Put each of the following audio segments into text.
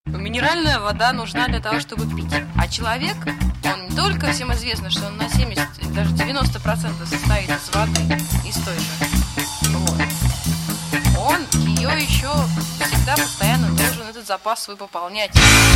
Минеральная вода нужна для того, чтобы пить. А человек, он не только, всем известно, что он на 70, даже 90% состоит из воды, из той же. Вот. Он ее еще всегда постоянно должен этот запас свой пополнять.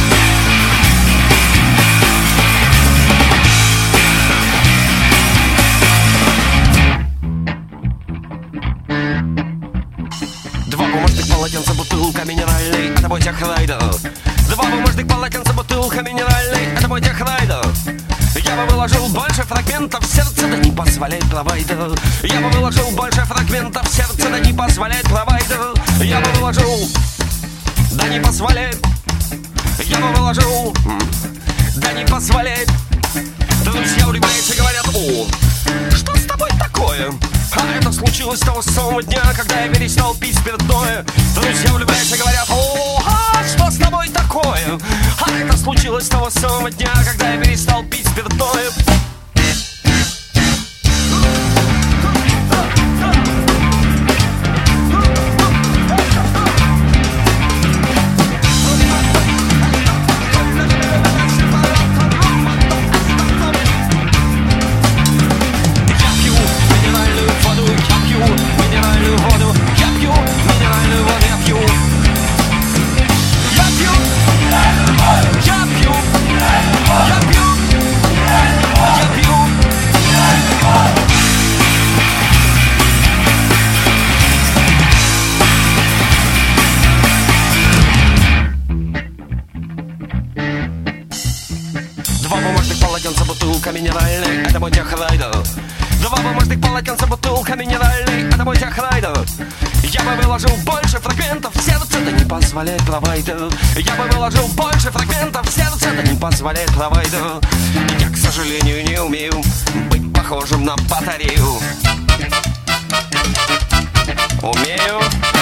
Два бумажных полотенца, бутылка минеральной, это мой техрайдер. Два бумажных полотенца, бутылка минеральной, это мой техрайдер. Я бы выложил больше фрагментов сердца, да не позволяет провайдер. Я бы выложил больше фрагментов сердца, да не позволяет провайдер. Я бы выложил, да не позволяет. Я бы выложил, да не позволяет. Друзья улыбаются и говорят: о, что с тобой такое? А это случилось с того самого дня, когда я перестал пить спиртное. Друзья улыбаются и говорят: о, что с тобой такое? А это случилось с того самого дня, когда я перестал пить спиртное. Два бумажных полотенца, бутылка минеральной, это мой техрайдер. Два бумажных полотенца, бутылка минеральной, это мой техрайдер. Я бы выложил больше фрагментов сердца, да не позволяет провайдер. Я бы выложил больше фрагментов сердца, да не позволяет провайдер. Я, к сожалению, не умею быть похожим на батарею. Умею.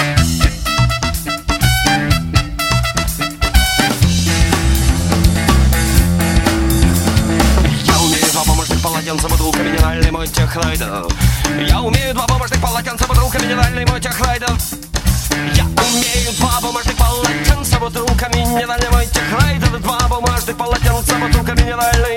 Полотенца, бутылка минеральный, мой техрайдер. Я умею два бумажных полотенца, бутылка минеральный, мой техрайдер. Я умею два бумажных полотенца, бутылка минеральный, мой техрайдер. Два бумажных полотенца, бутылка минеральный.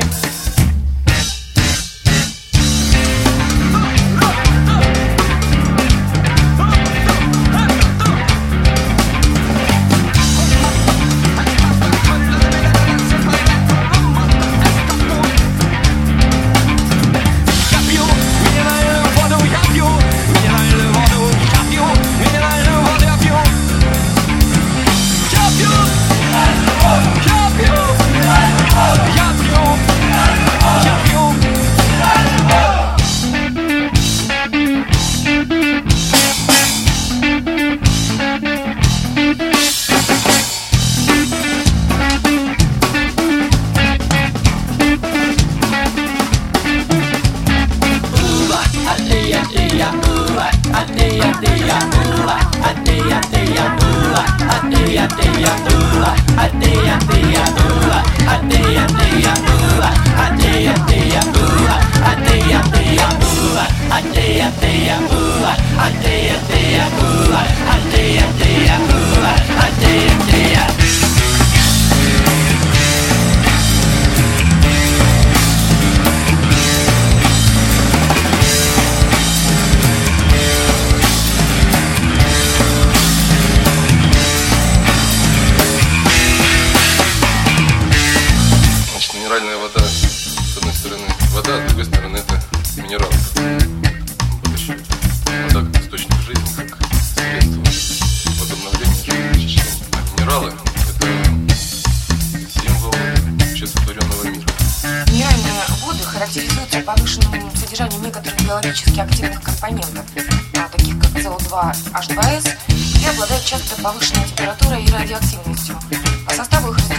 Минеральная вода, с одной стороны вода, а с другой стороны это минерал. Будущее. Вода как источник жизни, как средство возобновления жизни, очищения. А минералы это символ сотворенного мира. Минеральные воды характеризуются повышенным содержанием некоторых биологически активных компонентов, таких как СО2, H2S, и обладают часто повышенной температурой и радиоактивностью. По составу их